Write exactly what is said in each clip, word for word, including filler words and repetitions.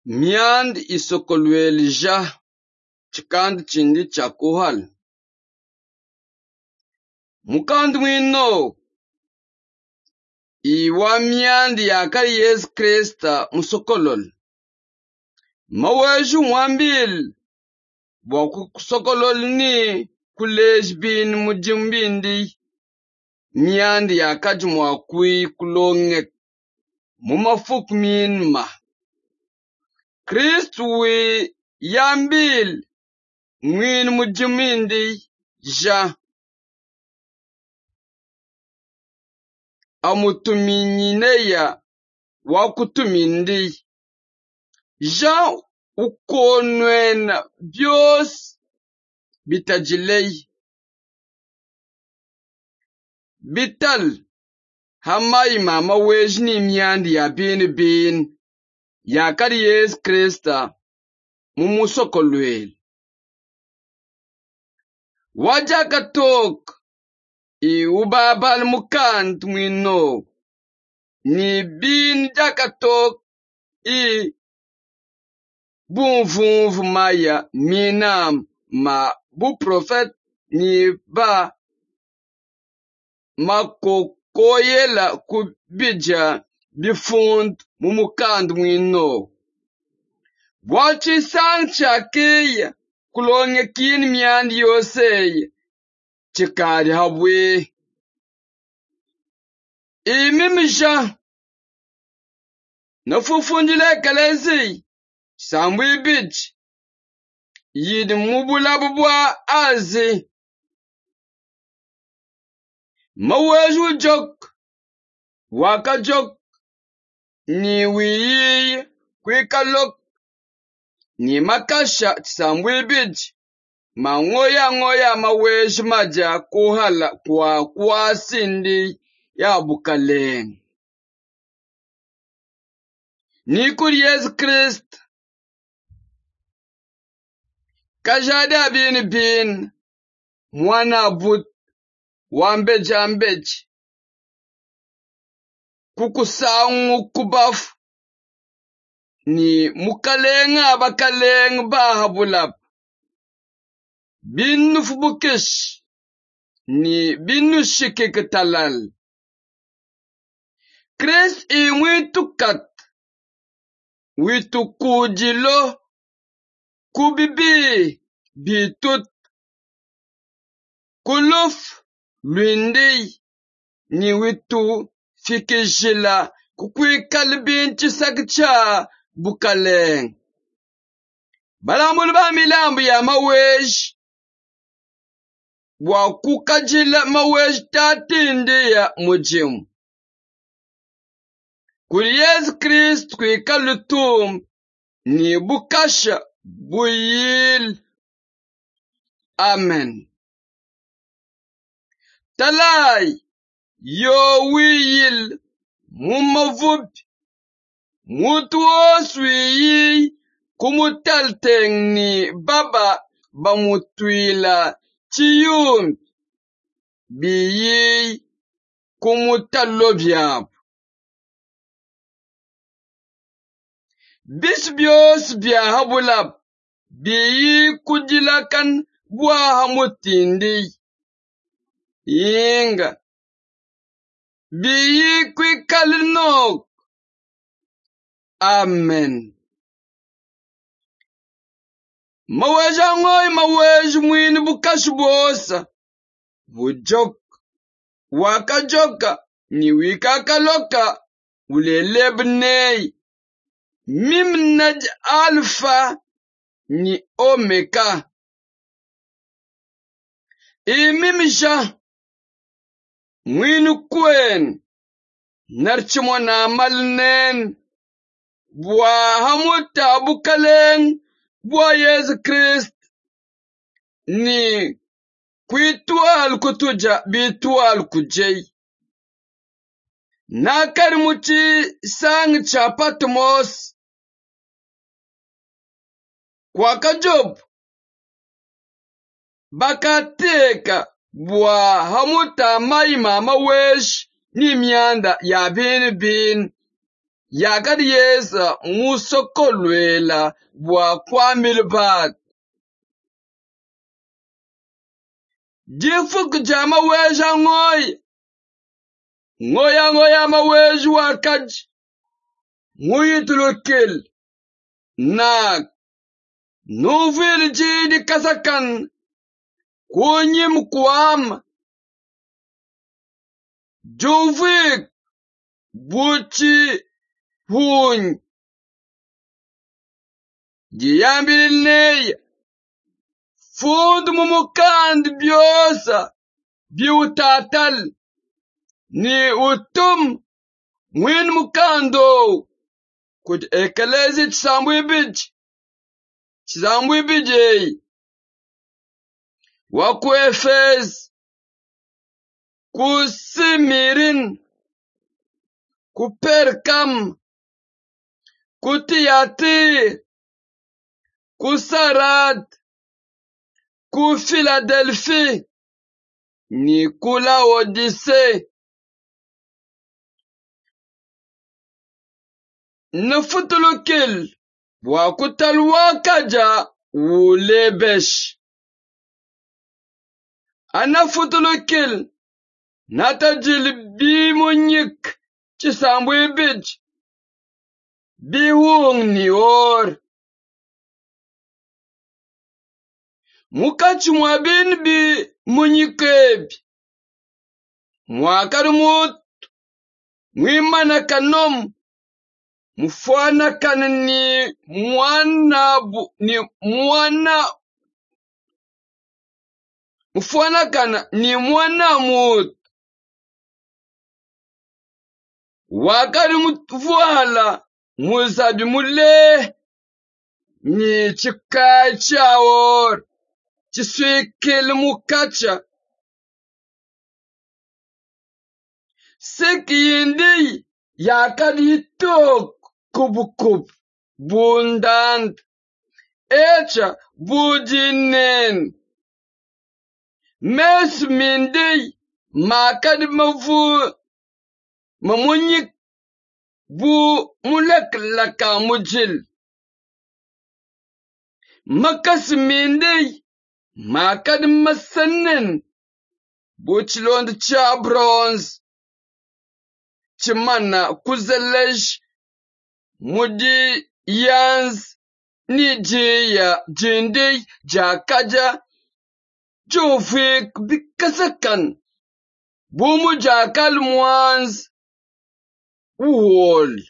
Miand isokolwelija chikand chindi chakuhal. Mukand mwino iwa miandi yakari Yesu Krista musokolol. Maweju mwambil boku kusokolol ni kulej bin mujimbindi. Miandi yakaj mwakui kulongek mumafuk min ma. Kristu wi yambil mwin mujimbindi ja. Amutuminyineya wakutumindi. Ja ukonwena bios bitajilei. Bital hamai mama wejni miandi ya bin bin. Yakari Yesu Krista mumusokolwel. Wajaka tok i ubabal mukant mwino. Ni bin jaka tok i bunvunvu maya minam ma bu profet ni ba makokoyela kubija bifund mumukand mwino. Wachi sang chakeya kulonge kin miandi yoseye chikari habwe. Imimija nafufundile kalezi sambwi bij yid mubulabubwa azi. Maweju jok waka jok ni wiyi kwikalok ni makasha sambwi bij ma ngoya ngoya mawej maja kuhala kwa kwa sindi ya bukaleng. Nikuri Yesu Krist kajada bin bin mwana but wambeji ambeji kukusangu kubafu ni mukalenga bakaleng bahabulab. Binu fubukish ni binu shikikatalal. Krist i mwitu kat witu kujilo kubibi bitut kuluf lwindi ni witu fikijila kukwikal binchi sakcha bukaleng. Balambul ba milambu ya mawej wa kukajila mawej tatindi ya mujimu. Kuri Yesu Kristu kwikalutum ni bukasha buyil. Amen. Talai yo wiyil mumavubi mutuos wiyi kumutalteng ni baba bamutwila chiyum biyi kumutalobyab. Bisbios bia habulab biyi kujilakan bua hamutindi. Inga biyi kwikalinok. Amen. Maweja ngoy mawej mwini bukashbosa. Bujok wakajoka ni wikakaloka ulelebnei. Mimnaj alfa ni omega. Imimja mwinu kwen narchimona malnen bua hamuta bukaleng bua Yesu Krist ni kwitual kutuja bitual kujei. Nakarimuchi sang cha Patmos kwa kajob bakateka bua hamuta maima mawesh ni mianda ya bin bin yakadi yesa musokolwela bwa kwamil bat. Jifuk jama weja ngoy. Ngoya ngoya ma weju wakaj. Nguyitulukil. Nak. Nuvil jidi kasakan. Kunyim kwam. Juvik. Buchi. Huny. Jiyambil ney. Fund mumukand biosa. Biutatal. Ni utum. Mwin mukando. Kud ekalezi chisambwi bij. Chisambwi bijay. Waku Efes. Ku Simirin. Ku Perkam. Ku Tiatir. Ku Sarad. Ku Philadelphie. Ni ku Laodicea. Nafutulukil. Waku talwakaja ulebesh. Anafutulukil. Natajil bimunyik. Chisambwe bij. Bihung ni or. Mukachi mwabin bi munyikebi. Mwakarumut. Mwimana kanom. Mufwana kan ni mwana bu, ni mwana. Mufwana kan ni mwana mut. Wakari mutvuhala. Muzabi mule. Ni chikacha or. Chiswekele mukacha. Seki yindi. Yakari itok. Kubukub. Bundant. Echa. Bujinen. Mes mindi. Makadi mavu. Mamunyik. Bu mulek laka mujil. Makas mindi. Makadi masanin. Buchilond cha bronze. Chimana kuzelesh. Mudi yans. Nijiya jindi jakaja. Jovik bikasakan. Bumu jakal mwans. Uwol.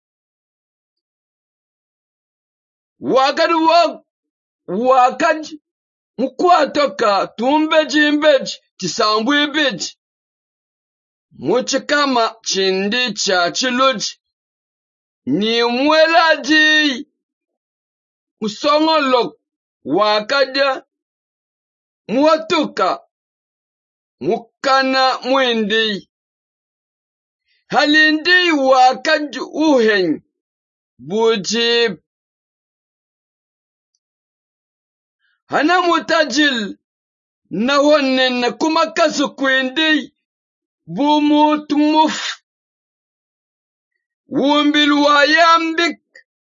Wakad wak. Wakad. Mukwatoka tumbeji imbeji. Tisambwe beji. Muchikama chindi cha chiluji. Ni mwelaji. Musongolok. Wakada. Mwatuka. Mukana mwindi. Halindi wakad uhen. Bujib. Hana mutajil. Na wanen kumakasu kwindi. Bumut muf. Wumbil wayambik.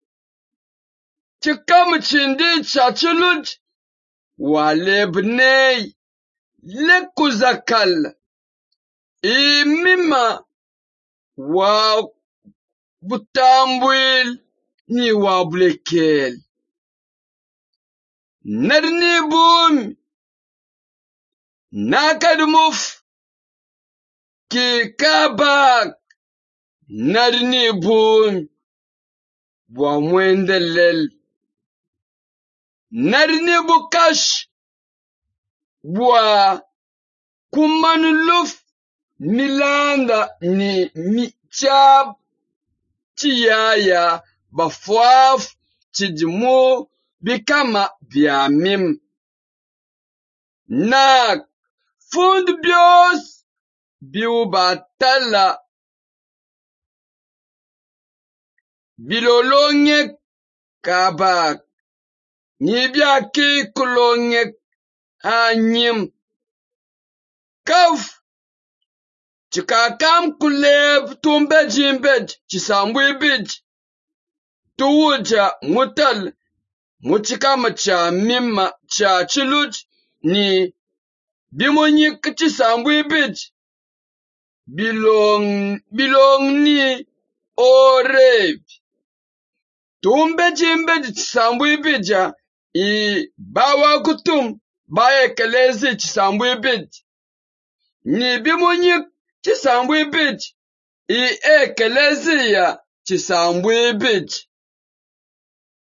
Chikam chindi chachiluj. Walebnei. Lekuzakal. Imima. Wa butambwil. Ni wablekel. Narni bum. Nakadmuf. Ki kabak. Narni bum. Bwa mwendelel. Narni bukash. Bwa kumanuluf. Milanda ni michab. Chiyaya. Bafwaf. Chijimu. Bikama biamim. Nak. Fund bios. Biubatala. Bilolongek. Kabak. Nibyaki kulongek. Anyim. Kaf. chikakam kuleb tumbeji mbej chisambu ibij. Tuwuja mutal muchikama cha mima cha chiluj ni bimonyik chisambu ibij. Bilong bilong ni oreb. Tumbeji mbej chisambu ibija i bawa kutum baye kelezi chisambu ibij. Ni bimonyik chisambu ibij i ekelezi ya chisambu ibij.